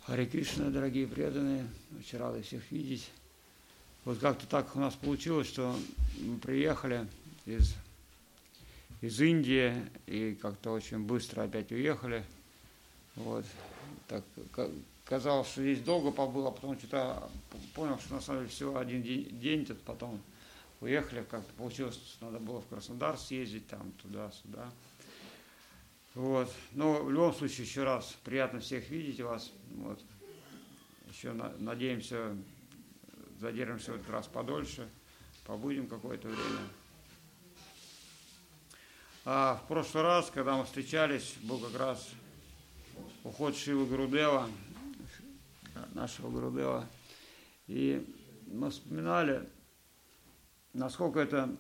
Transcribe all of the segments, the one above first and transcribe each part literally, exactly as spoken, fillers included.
Харе Кришна, дорогие преданные, очень рады всех видеть. Вот как-то так у нас получилось, что мы приехали из, из Индии и как-то очень быстро опять уехали. Вот. Так, казалось, что здесь долго побыл, а потом что-то понял, что на самом деле всего один день, день тут потом уехали. Как-то получилось, что надо было в Краснодар съездить, там, туда-сюда. Вот. Но в любом случае, еще раз, приятно всех видеть вас. Вот. Еще на, надеемся, задержимся в этот раз подольше, побудем какое-то время. А в прошлый раз, когда мы встречались, был как раз уход Шрилы Гурудева, нашего Гурудева. И мы вспоминали, насколько это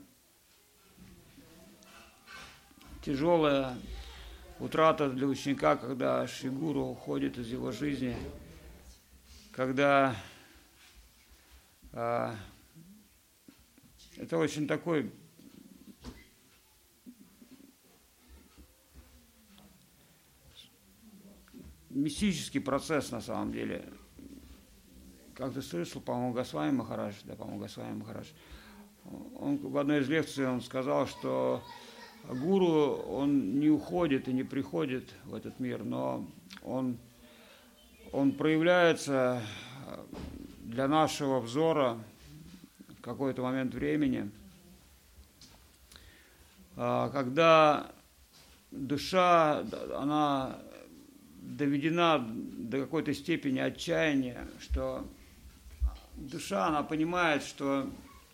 тяжелая утрата для ученика, когда Шри Гуру уходит из его жизни, когда а, это очень такой мистический процесс на самом деле. Как ты слышал, по-моему, Госвами Махарадж, да, по-моему, Госвами Махарадж, он в одной из лекций он сказал, что гуру, он не уходит и не приходит в этот мир, но он, он проявляется для нашего взора в какой-то момент времени, когда душа, она доведена до какой-то степени отчаяния, что душа, она понимает, что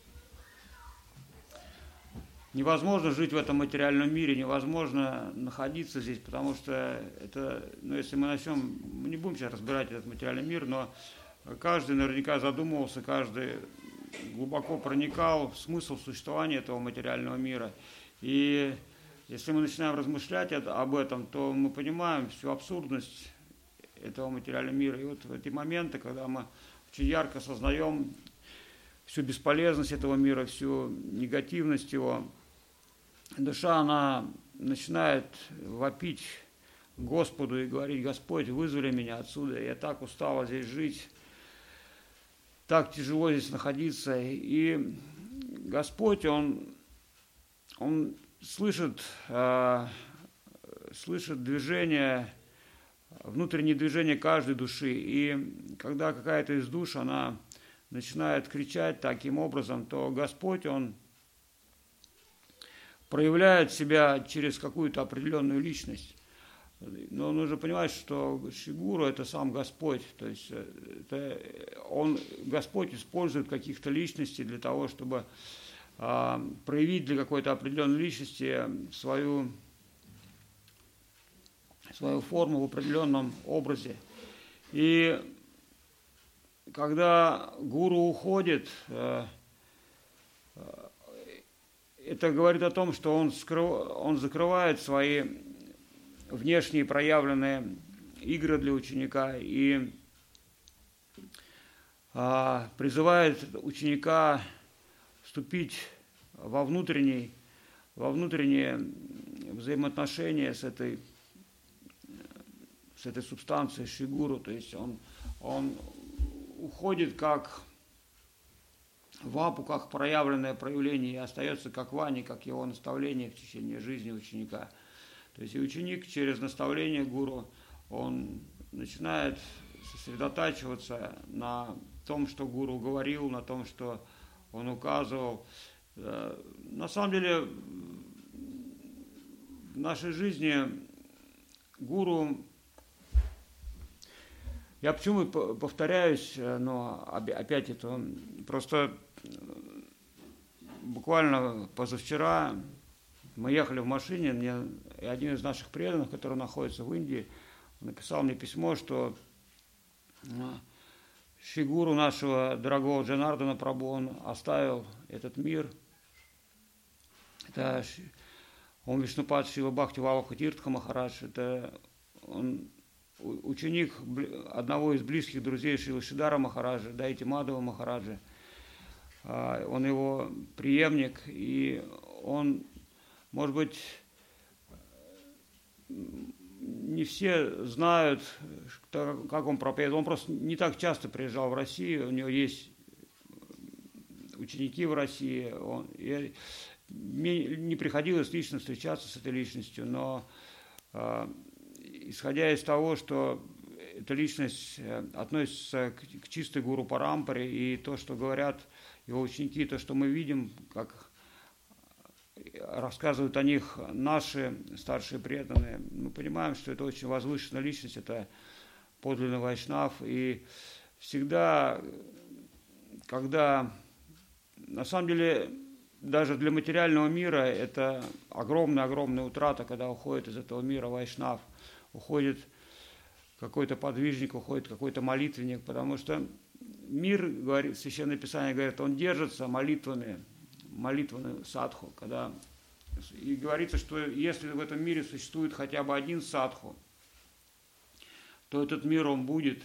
невозможно жить в этом материальном мире, невозможно находиться здесь, потому что это, ну, если мы начнем, мы не будем сейчас разбирать этот материальный мир, но каждый наверняка задумывался, каждый глубоко проникал в смысл существования этого материального мира. И если мы начинаем размышлять об этом, то мы понимаем всю абсурдность этого материального мира. И вот в эти моменты, когда мы очень ярко осознаем всю бесполезность этого мира, всю негативность его, душа, она начинает вопить Господу и говорить: Господь, вызволи меня отсюда, я так устала здесь жить, так тяжело здесь находиться. И Господь, Он, он слышит, э, слышит движение, внутреннее движение каждой души. И когда какая-то из душ, она начинает кричать таким образом, то Господь, Он проявляет себя через какую-то определенную личность. Но нужно понимать, что Шри Гуру – это сам Господь. То есть это он, Господь использует каких-то личностей для того, чтобы а, проявить для какой-то определенной личности свою, свою форму в определенном образе. И когда гуру уходит, это говорит о том, что он, скрыв... он закрывает свои внешние проявленные игры для ученика и а, призывает ученика вступить во внутренний, во внутренние взаимоотношения с этой, с этой субстанцией Шри Гуру. То есть он, он уходит как в апу, как проявленное проявление, и остается как вани, как его наставление в течение жизни ученика. То есть и ученик через наставление гуру, он начинает сосредотачиваться на том, что гуру говорил, на том, что он указывал. На самом деле в нашей жизни гуру, я почему повторяюсь, но опять это просто буквально позавчера мы ехали в машине, мне один из наших преданных, который находится в Индии, написал мне письмо, что Шри Гуру нашего дорогого Джанардана Прабху, он оставил этот мир. Это он Вишнупад Шрила Бхакти Валабха Тиртха Махарадж, это он ученик одного из близких друзей Шрила Шидара Махараджа, Дайти Мадхава Махараджа. Он его преемник, и он, может быть, не все знают, как он проповедовал. Он просто не так часто приезжал в Россию, у него есть ученики в России. Он, я, мне не приходилось лично встречаться с этой личностью, но э, исходя из того, что эта личность относится к, к чистой гуру Парампаре, и то, что говорят его ученики, то, что мы видим, как рассказывают о них наши старшие преданные, мы понимаем, что это очень возвышенная личность, это подлинный вайшнав. И всегда, когда, на самом деле, даже для материального мира это огромная-огромная утрата, когда уходит из этого мира вайшнав, уходит какой-то подвижник, уходит какой-то молитвенник, потому что мир, говорит, Священное Писание говорит, он держится молитвами, молитвенную садху, когда и говорится, что если в этом мире существует хотя бы один садху, то этот мир, он будет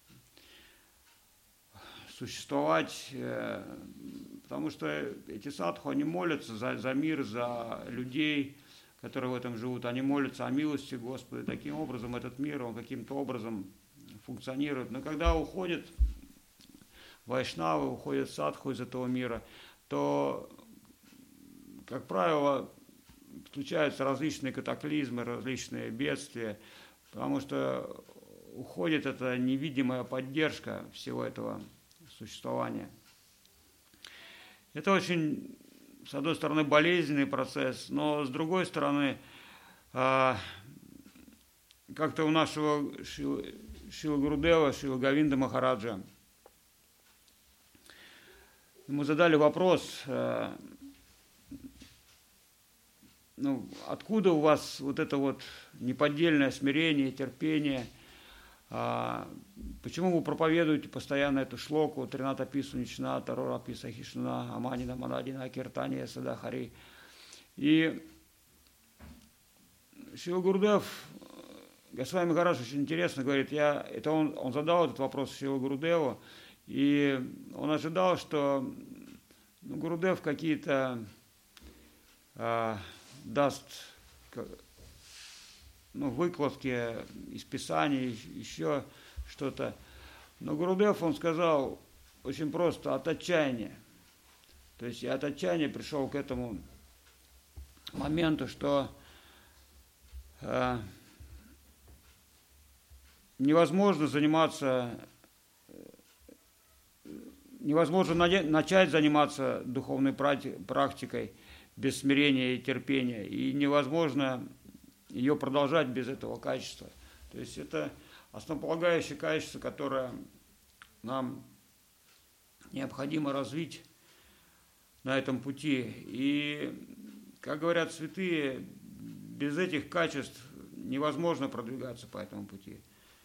существовать, потому что эти садху, они молятся за, за мир, за людей, которые в этом живут, они молятся о милости Господа. Таким образом, этот мир, он каким-то образом функционирует. Но когда уходят вайшнавы, уходят садху из этого мира, то, как правило, случаются различные катаклизмы, различные бедствия, потому что уходит эта невидимая поддержка всего этого существования. Это очень, с одной стороны, болезненный процесс, но с другой стороны, как-то у нашего Шрила Гурудева, Шрила Говинда Махараджа, ему задали вопрос, ну, откуда у вас вот это вот неподдельное смирение, терпение, почему вы проповедуете постоянно эту шлоку Трината Пису Нична, Тарора Писа Хишна, Аманина Манадина, Киртания Садахари. И Шрила Гурудев, Госвами Махарадж очень интересно говорит, я, это он, он задал этот вопрос Шрила Гурудеву, и он ожидал, что ну, Гурудев какие-то а, даст ну, выкладки из Писаний, еще что-то. Но Гурудев, он сказал очень просто, от отчаяния. То есть я от отчаяния пришел к этому моменту, что э, невозможно заниматься, невозможно начать заниматься духовной практикой без смирения и терпения, и невозможно ее продолжать без этого качества. То есть это основополагающее качество, которое нам необходимо развить на этом пути. И, как говорят святые, без этих качеств невозможно продвигаться по этому пути.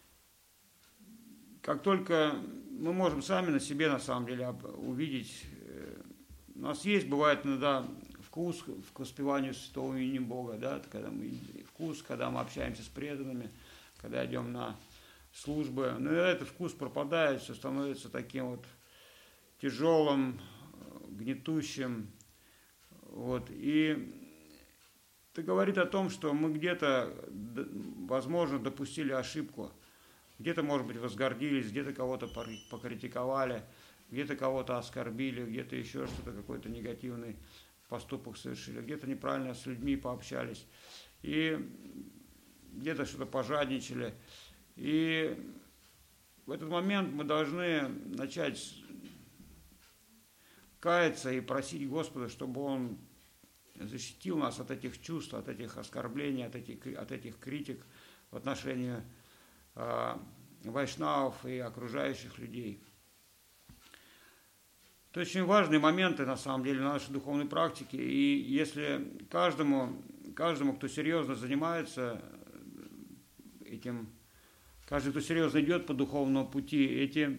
Как только мы можем сами на себе, на самом деле, увидеть, у нас есть, бывает иногда вкус к воспеванию святого имени Бога, да, когда мы, вкус, когда мы общаемся с преданными, когда идем на службы. Но этот вкус пропадает, все становится таким вот тяжелым, гнетущим. Вот. И это говорит о том, что мы где-то, возможно, допустили ошибку. Где-то, может быть, возгордились, где-то кого-то покритиковали, где-то кого-то оскорбили, где-то еще что-то, какой-то негативный поступок совершили, где-то неправильно с людьми пообщались, и где-то что-то пожадничали. И в этот момент мы должны начать каяться и просить Господа, чтобы Он защитил нас от этих чувств, от этих оскорблений, от этих, от этих критик в отношении э, вайшнавов и окружающих людей. Это очень важные моменты, на самом деле, нашей духовной практики. И если каждому, каждому, кто серьезно занимается этим, каждый, кто серьезно идет по духовному пути, эти,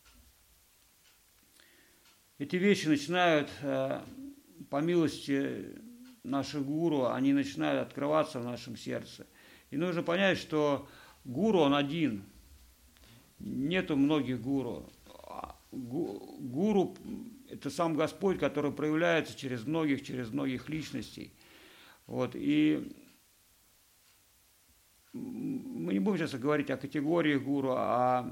эти вещи начинают, по милости наших гуру, они начинают открываться в нашем сердце. И нужно понять, что гуру, он один. Нету многих гуру. Гуру – это сам Господь, который проявляется через многих, через многих личностей. Вот. И мы не будем сейчас говорить о категории гуру, о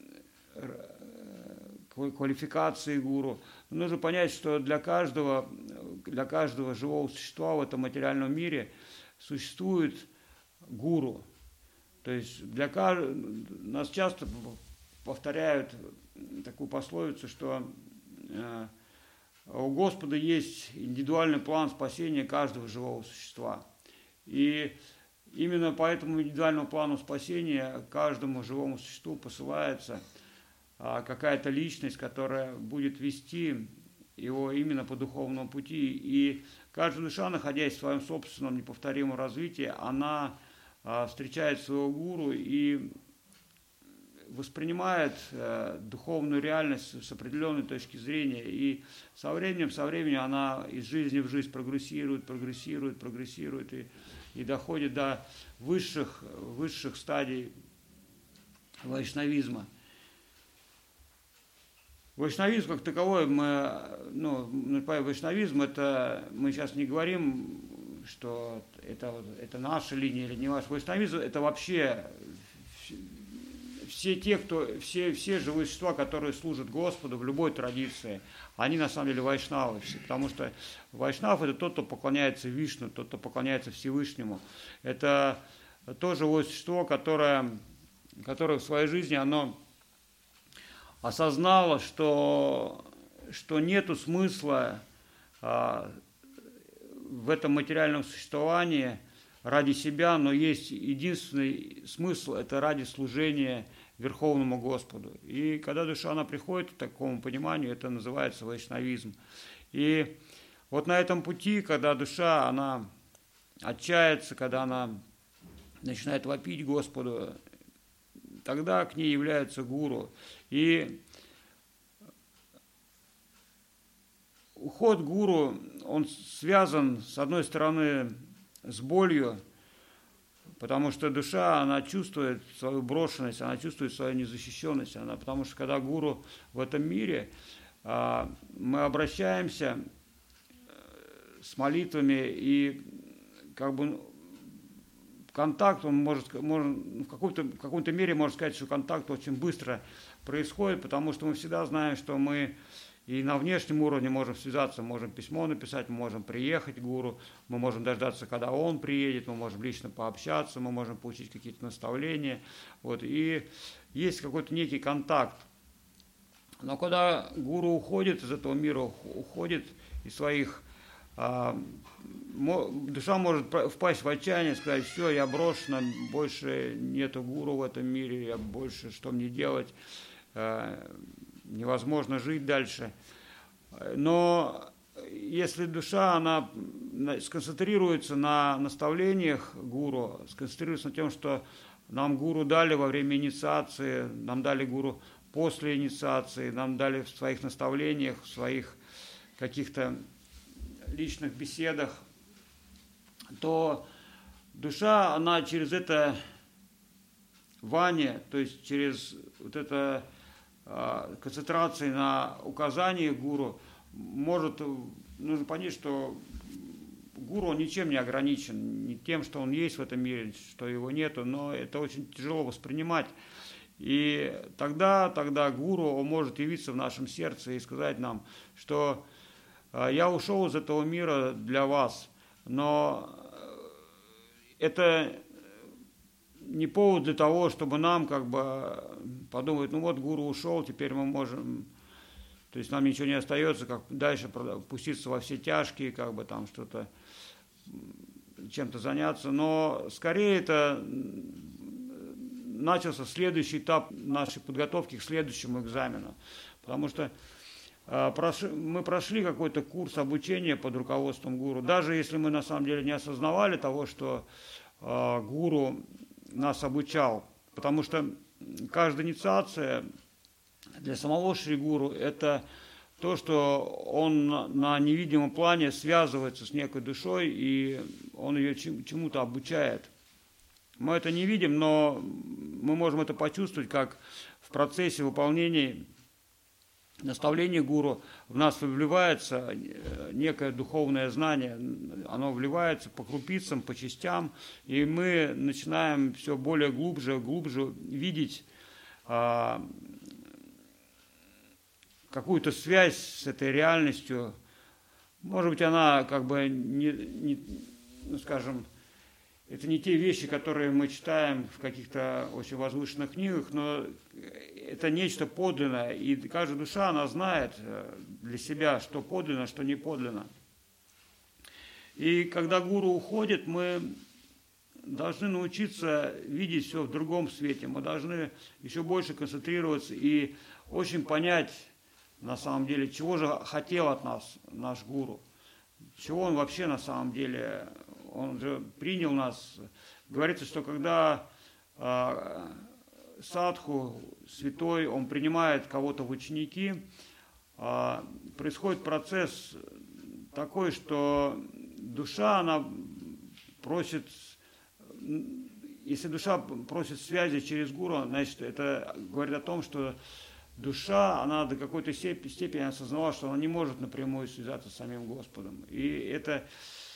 квалификации гуру. Нужно понять, что для каждого, для каждого живого существа в этом материальном мире существует гуру. То есть для каждого, нас часто повторяют такую пословицу, что у Господа есть индивидуальный план спасения каждого живого существа. И именно по этому индивидуальному плану спасения каждому живому существу посылается какая-то личность, которая будет вести его именно по духовному пути. И каждая душа, находясь в своем собственном неповторимом развитии, она встречает своего гуру и воспринимает духовную реальность с определенной точки зрения. И со временем, со временем она из жизни в жизнь прогрессирует, прогрессирует, прогрессирует и, и доходит до высших, высших стадий вайшнавизма. Вайшнавизм как таковой, мы, ну, вайшнавизм, это мы сейчас не говорим, что это, это наша линия или не наша. Вайшнавизм это вообще все те, кто, все, все живые существа, которые служат Господу в любой традиции, они на самом деле вайшнавы, потому что вайшнав это тот, кто поклоняется Вишну, тот, кто поклоняется Всевышнему. Это то живое существо, которое, которое в своей жизни оно осознало, что, что нету смысла а, в этом материальном существовании ради себя, но есть единственный смысл – это ради служения Верховному Господу. И когда душа она приходит к такому пониманию, это называется вайшнавизм. И вот на этом пути, когда душа она отчается, когда она начинает вопить Господу, тогда к ней является гуру. И уход гуру, он связан, с одной стороны, с болью, потому что душа, она чувствует свою брошенность, она чувствует свою незащищенность. Она, потому что когда гуру в этом мире, мы обращаемся с молитвами, и как бы контакт, он может, может в, какой-то, в какой-то мере можно сказать, что контакт очень быстро происходит, потому что мы всегда знаем, что мы и на внешнем уровне можем связаться, можем письмо написать, мы можем приехать к гуру, мы можем дождаться, когда он приедет, мы можем лично пообщаться, мы можем получить какие-то наставления. Вот, и есть какой-то некий контакт. Но когда гуру уходит из этого мира, уходит из своих... А, душа может впасть в отчаяние, сказать: все, я брошена, больше нету гуру в этом мире, я больше, что мне делать, невозможно жить дальше. Но если душа, она сконцентрируется на наставлениях гуру, сконцентрируется на том, что нам гуру дали во время инициации, нам дали гуру после инициации, нам дали в своих наставлениях, в своих каких-то личных беседах, то душа, она через это вание, то есть через вот это э, концентрации на указании гуру, может, нужно понять, что гуру он ничем не ограничен, не тем, что он есть в этом мире, что его нету, но это очень тяжело воспринимать. И тогда, тогда гуру он может явиться в нашем сердце и сказать нам, что я ушел из этого мира для вас, но это не повод для того, чтобы нам как бы подумать: ну вот гуру ушел, теперь мы можем, то есть нам ничего не остается, как дальше пуститься во все тяжкие, как бы там что-то, чем-то заняться, но скорее это начался следующий этап нашей подготовки к следующему экзамену, потому что мы прошли какой-то курс обучения под руководством гуру, даже если мы на самом деле не осознавали того, что гуру нас обучал, потому что каждая инициация для самого Шри Гуру – это то, что он на невидимом плане связывается с некой душой, и он ее чему-то обучает. Мы это не видим, но мы можем это почувствовать, как в процессе выполнения наставление гуру, в нас вливается некое духовное знание, оно вливается по крупицам, по частям, и мы начинаем все более глубже, глубже видеть а, какую-то связь с этой реальностью. Может быть, она как бы не, не ну, скажем, это не те вещи, которые мы читаем в каких-то очень возвышенных книгах, но это нечто подлинное, и каждая душа, она знает для себя, что подлинно, что не подлинно. И когда гуру уходит, мы должны научиться видеть все в другом свете, мы должны еще больше концентрироваться и очень понять, на самом деле, чего же хотел от нас наш гуру, чего он вообще на самом деле. Он же принял нас. Говорится, что когда э, садху, святой, он принимает кого-то в ученики, э, происходит процесс такой, что душа, она просит, если душа просит связи через гуру, значит, это говорит о том, что душа, она до какой-то степени осознала, что она не может напрямую связаться с самим Господом. И это...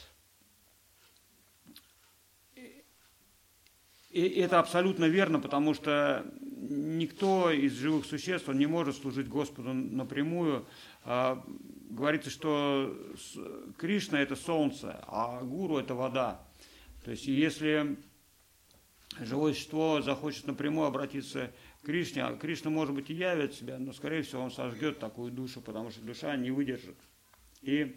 И это абсолютно верно, потому что никто из живых существ, он не может служить Господу напрямую. А, говорится, что Кришна – это солнце, а гуру – это вода. То есть, если живое существо захочет напрямую обратиться к Кришне, а Кришна, может быть, и явит себя, но, скорее всего, он сожгет такую душу, потому что душа не выдержит. И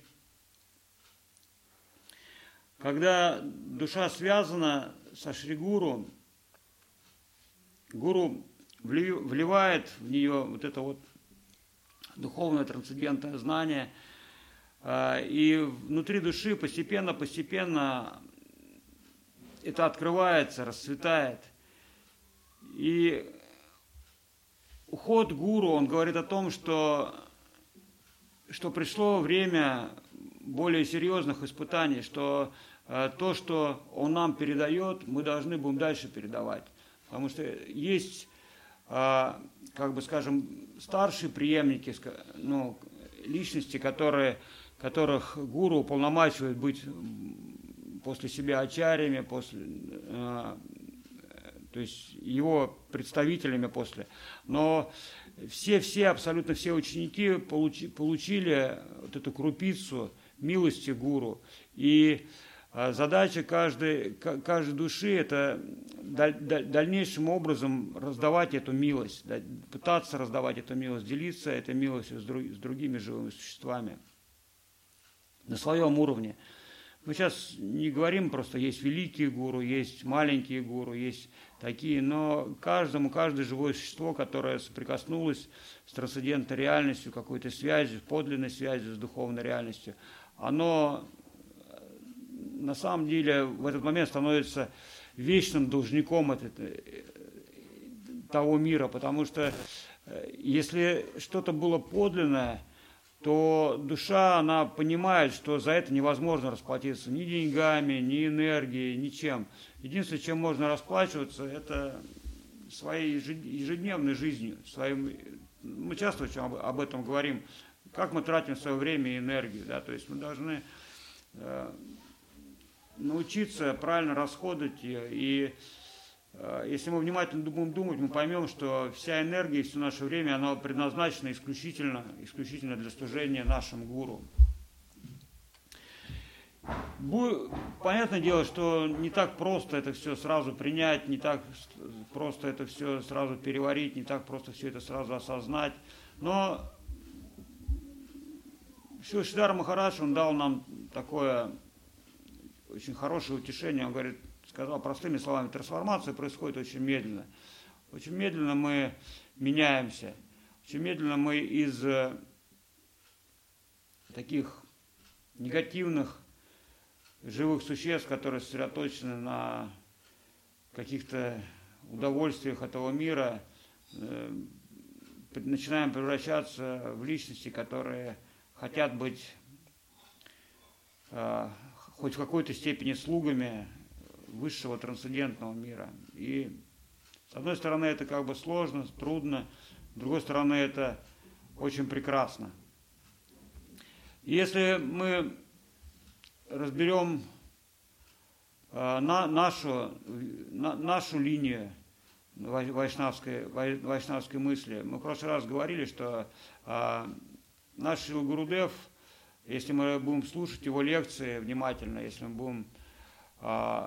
когда душа связана со Шри Гуру, гуру вливает в нее вот это вот духовное трансцендентное знание, и внутри души постепенно-постепенно это открывается, расцветает. И уход гуру, он говорит о том, что, что пришло время более серьезных испытаний, что то, что он нам передает, мы должны будем дальше передавать. Потому что есть, как бы скажем, старшие преемники, ну, личности, которые, которых гуру уполномачивает быть после себя ачарьями, после, то есть его представителями после. Но все-все, абсолютно все ученики получи, получили вот эту крупицу милости гуру. И задача каждой, каждой души – это дальнейшим образом раздавать эту милость, пытаться раздавать эту милость, делиться этой милостью с другими живыми существами на своем уровне. Мы сейчас не говорим просто, есть великие гуру, есть маленькие гуру, есть такие, но каждому, каждое живое существо, которое соприкоснулось с трансцендентной реальностью, какой-то связью, подлинной связью с духовной реальностью, оно на самом деле в этот момент становится вечным должником от того мира, потому что если что-то было подлинное, то душа, она понимает, что за это невозможно расплатиться ни деньгами, ни энергией, ничем. Единственное, чем можно расплачиваться, это своей ежедневной жизнью. Своим... Мы часто очень об этом говорим, как мы тратим свое время и энергию. Да? То есть мы должны э, научиться правильно расходовать ее. И э, если мы внимательно будем думать, мы поймем, что вся энергия и все наше время, она предназначена исключительно, исключительно для служения нашим гуру. Понятное дело, что не так просто это все сразу принять, не так просто это все сразу переварить, не так просто все это сразу осознать. Но Шридхар Махарадж, он дал нам такое очень хорошее утешение. Он говорит, сказал простыми словами, трансформация происходит очень медленно. Очень медленно мы меняемся. Очень медленно мы из таких негативных живых существ, которые сосредоточены на каких-то удовольствиях этого мира, э, начинаем превращаться в личности, которые хотят быть э, хоть в какой-то степени слугами высшего трансцендентного мира. И с одной стороны это как бы сложно, трудно, с другой стороны это очень прекрасно. Если мы разберем э, на, нашу, на, нашу линию вайшнавской, вайшнавской мысли, мы в прошлый раз говорили, что э, наш Шрила Гурудев, если мы будем слушать его лекции внимательно, если мы будем... Э,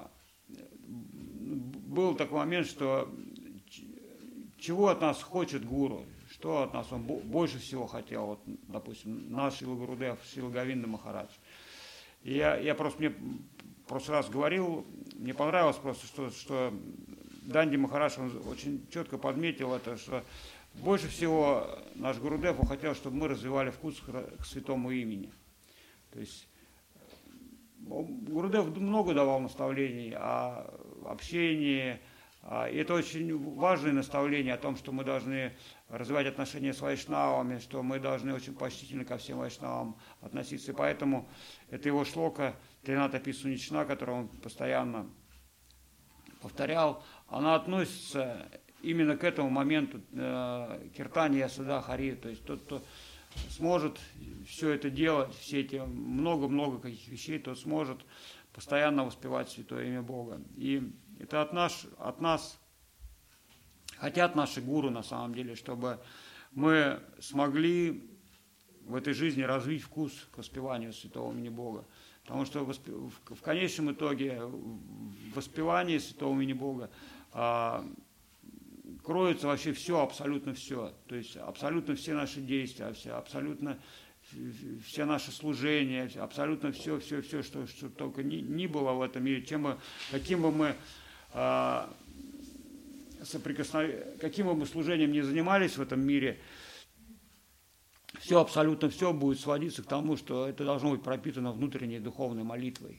был такой момент, что чего от нас хочет гуру, что от нас он больше всего хотел, вот, допустим, наш Шрила Гурудев, Шрила Говинда Махарадж. И я, я просто, мне в прошлый раз говорил, мне понравилось просто, что, что Данди Махарадж, он очень четко подметил это, что больше всего наш Гурудев хотел, чтобы мы развивали вкус к святому имени. То есть Гурудев много давал наставлений о общении, и это очень важные наставления о том, что мы должны развивать отношения с вайшнавами, что мы должны очень почтительно ко всем вайшнавам относиться. И поэтому это его шлока Трината Писунична, которую он постоянно повторял, она относится именно к этому моменту э, киртани ясада хари. То есть тот, кто сможет все это делать, все эти много-много каких вещей, тот сможет постоянно воспевать святое имя Бога. И это от нас, от нас хотят наши гуру, на самом деле, чтобы мы смогли в этой жизни развить вкус к воспеванию святого имени Бога. Потому что в конечном итоге в воспевании святого имени Бога а, кроется вообще все, абсолютно все. То есть абсолютно все наши действия, все, абсолютно все наши служения, абсолютно все, все, все, что, что только ни, ни было в этом мире, чем бы, каким бы мы а, соприкоснов... каким бы мы служением ни занимались в этом мире, все, абсолютно все будет сводиться к тому, что это должно быть пропитано внутренней духовной молитвой.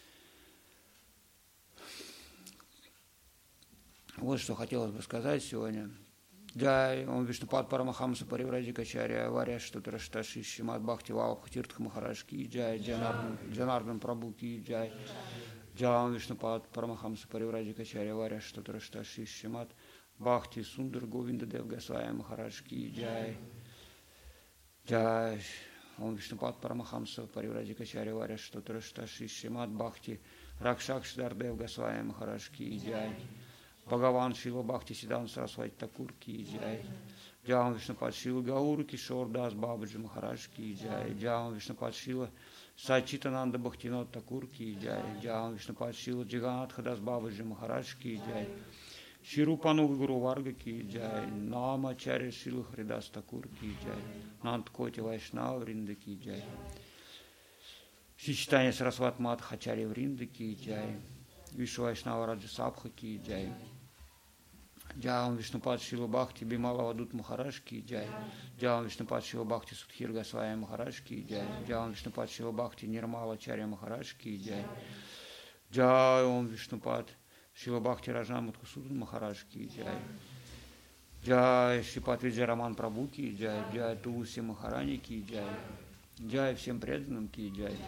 Вот что хотелось бы сказать сегодня. Джай, Ом Вишнупад Парамахамса Паривраджикачарья, Варя Штутрашташи, Шимат Бхакти Валабха Тиртха Махарадж-ки, Джай, Джанардан Прабhu Ки, Джай, Джай, Ом Вишнупад Парамахамса Паривраджикачарья, Варя Штутрашташи, Шимат Бхакти Сундар Говинда Дев Госвами Махарадж-ки, Джай, Джай, Ом Вишнупад Парамахамса Паривраджикачарья, Варя Штутрашташи, Шимат Бхакти Ракшакшдар Дев Госвами Махарадж-ки, Джай, Бхагаван Шила Бхакти Сидан Сарасвати Такур Ки Джай, Джай Вишнупад Шила Гаур Кишор Дас Бабаджи Махарадж Ки Джай, Джай Вишнупад Шила Сачитананда Бхактинот Такур Ки Джай, Джай Вишнупад Шила Джиганатха Дас Бабаджи Махарадж Ки Джай, Ширупану Гуру Варга Ки Джай, Нама Чаря Шила Хридас Такур Ки Джай, Нанткоти Вайшнава Вринда Ки Джай, Шичтания Сарасват Мадхачари Вринда Ки Джай, Вишу Вайшнава Раджа Сабха Ки Джай, Джаам Вишнупад Шила Бхакти Бимала Вадут Махарадж Ки Джай, Джаам Вишнупад Шила Бхакти Судхир Госвами Махарадж Ки Джай, Джаам Вишнупад Шила Бхакти Нирмала Чарья Махарадж Ки Джай, Джаам Вишнупад Шила Бхакти Раджам Мадхусудан Махарадж Ки Джай, Джай Шипат Виджай Раман Прабhu Ки Джай, Джай Тулси Махарани Ки Джай, Джай всем преданным Ки Джай.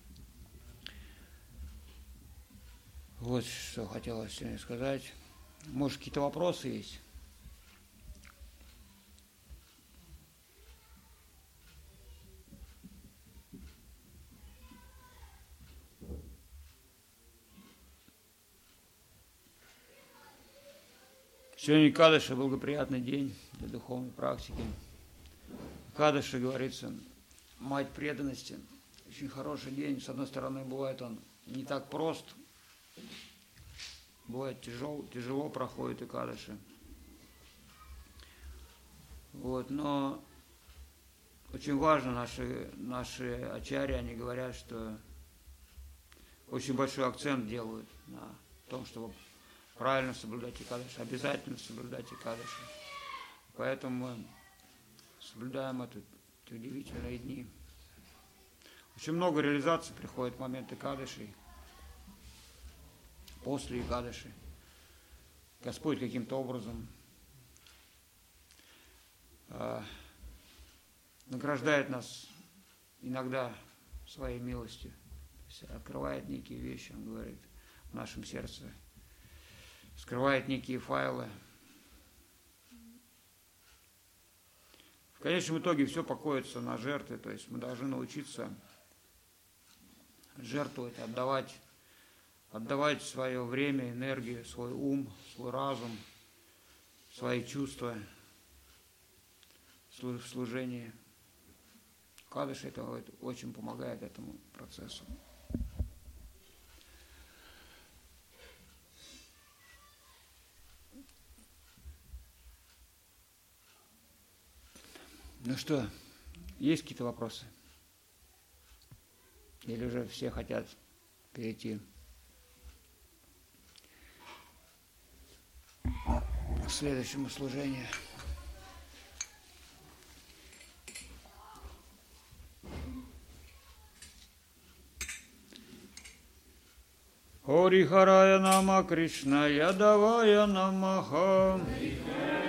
Вот что хотелось сегодня сказать. Может, какие-то вопросы есть? Сегодня Кадыша, благоприятный день для духовной практики. Кадыша, говорится, мать преданности. Очень хороший день. С одной стороны, бывает он не так прост. Бывает тяжело, тяжело проходит и Кадыши. Вот, но очень важно, наши, наши ачарьи, они говорят, что очень большой акцент делают на том, чтобы правильно соблюдать Экадаши, обязательно соблюдать Экадаши. Поэтому мы соблюдаем эти, эти удивительные дни. Очень много реализаций приходит в момент Экадаши. После Экадаши Господь каким-то образом э, награждает нас иногда своей милостью, то есть открывает некие вещи, Он говорит, в нашем сердце, скрывает некие файлы, В конечном итоге все покоится на жертве, то есть мы должны научиться жертвовать, отдавать, отдавать свое время, энергию, свой ум, свой разум, свои чувства в служении. Кадыш это очень помогает этому процессу. Ну что, есть какие-то вопросы? Или уже все хотят перейти к следующему служению? Ори Харая Нама Кришна Ядавая Намаха.